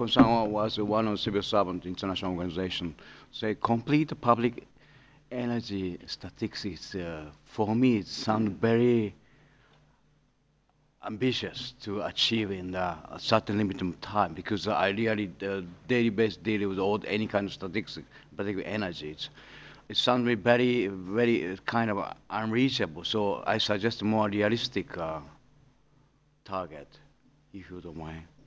Kosawa was one of civil servant international organization. Say complete public energy statistics. For me, it sounds very ambitious to achieve in a certain limit of time because I really daily base deal with all any kind of statistics, particularly energy. It sounds me very, very kind of unreachable. So I suggest a more realistic target, if you don't mind.